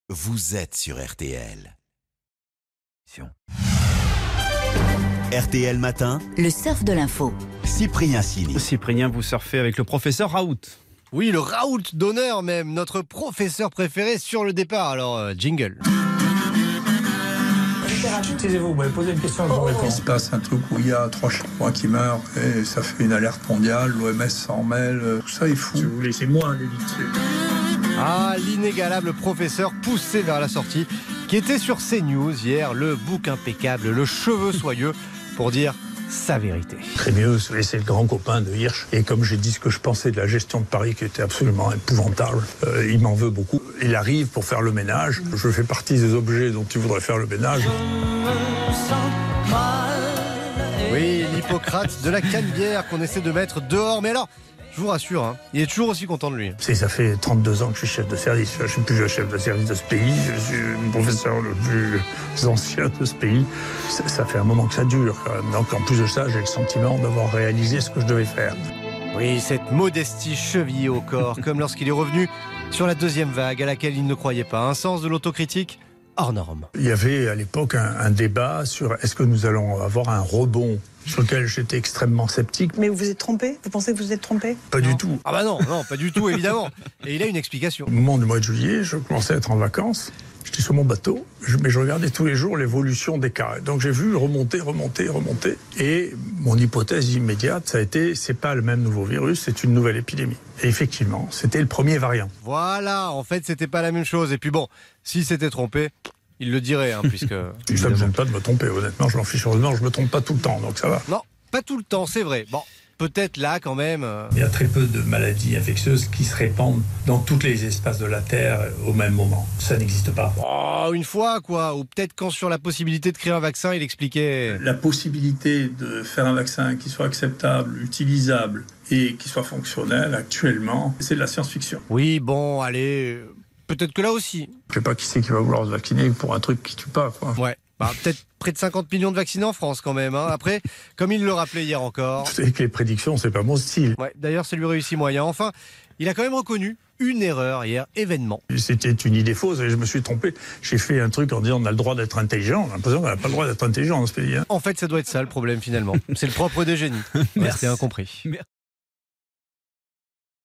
vous êtes sur RTL. RTL Matin, le surf de l'info. Cyprien Sini. Cyprien, vous surfez avec le professeur Raoult. Oui, le Raoult d'honneur même, notre professeur préféré sur le départ. Alors, jingle. Taisez-vous, vous m'avez posé une question, je vous réponds. Il se passe un truc où il y a 3 Chinois qui meurent et ça fait une alerte mondiale, l'OMS s'en mêle, tout ça est fou. Si vous laissez moi l'éditer. Ah, l'inégalable professeur poussé vers la sortie, qui était sur CNews hier, le bouc impeccable, le cheveu soyeux, pour dire sa vérité. Très mieux, c'est le grand copain de Hirsch. Et comme j'ai dit ce que je pensais de la gestion de Paris, qui était absolument épouvantable, il m'en veut beaucoup. Il arrive pour faire le ménage. Je fais partie des objets dont il voudrait faire le ménage. Oui, l'Hippocrate de la canebière qu'on essaie de mettre dehors. Mais alors, je vous rassure, hein, il est toujours aussi content de lui. Ça fait 32 ans que je suis chef de service. Je ne suis plus le chef de service de ce pays. Je suis le professeur le plus ancien de ce pays. Ça fait un moment que ça dure, quand même. Donc en plus de ça, j'ai le sentiment d'avoir réalisé ce que je devais faire. Oui, cette modestie chevillée au corps, comme lorsqu'il est revenu sur la deuxième vague à laquelle il ne croyait pas. Un sens de l'autocritique hors norme. Il y avait à l'époque un débat sur est-ce que nous allons avoir un rebond, sur lequel j'étais extrêmement sceptique. Mais vous vous êtes trompé? Vous pensez que vous êtes trompé? Pas du tout. Ah bah non, pas du tout, évidemment. Et il a une explication. Au moment du mois de juillet, je commençais à être en vacances. J'étais sur mon bateau, mais je regardais tous les jours l'évolution des cas. Donc j'ai vu remonter. Et mon hypothèse immédiate, ça a été, c'est pas le même nouveau virus, c'est une nouvelle épidémie. Et effectivement, c'était le premier variant. Voilà, en fait, c'était pas la même chose. Et puis bon, s'il s'était trompé, il le dirait, hein, puisque... Ça me gêne pas de me tromper, honnêtement, je m'en fiche. Heureusement, je me trompe pas tout le temps, donc ça va. Non, pas tout le temps, c'est vrai. Bon, peut-être là, quand même... Il y a très peu de maladies infectieuses qui se répandent dans tous les espaces de la Terre au même moment. Ça n'existe pas. Oh, une fois, quoi. Ou peut-être quand sur la possibilité de créer un vaccin, il expliquait... La possibilité de faire un vaccin qui soit acceptable, utilisable et qui soit fonctionnel, actuellement, c'est de la science-fiction. Oui, bon, allez... Peut-être que là aussi. Je sais pas qui c'est qui va vouloir se vacciner pour un truc qui tue pas, quoi. Ouais. Bah, peut-être près de 50 millions de vaccinés en France quand même. Hein. Après, comme il le rappelait hier encore... Vous savez que les prédictions, c'est pas mon style. Ouais, d'ailleurs, ça lui réussit moyen. Enfin, il a quand même reconnu une erreur hier, événement. C'était une idée fausse et je me suis trompé. J'ai fait un truc en disant on a le droit d'être intelligent. On a l'impression qu'on n'a pas le droit d'être intelligent dans ce pays. Hein. En fait, ça doit être ça le problème finalement. C'est le propre des génies. Restez incompris.